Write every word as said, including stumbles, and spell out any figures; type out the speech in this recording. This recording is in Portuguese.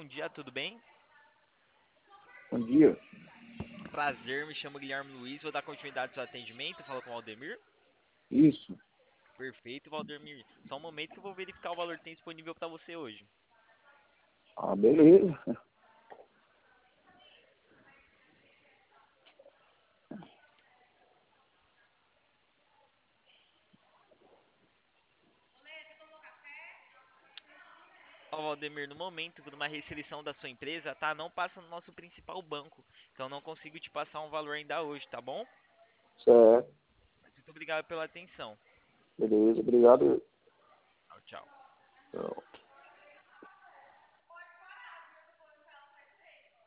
dia, tudo bem? Bom dia. Prazer, me chamo Guilherme Luiz, vou dar continuidade ao seu atendimento. Fala com o Valdemir. Isso. Perfeito, Valdemir. Só um momento que eu vou verificar o valor que tem disponível para você hoje. Ah, beleza. Ó, Valdemir, no momento, por uma restrição da sua empresa, tá? Não passa no nosso principal banco. Então não consigo te passar um valor ainda hoje, tá bom? Certo. Mas muito obrigado pela atenção. Beleza. Obrigado. Tchau, tchau. Tchau.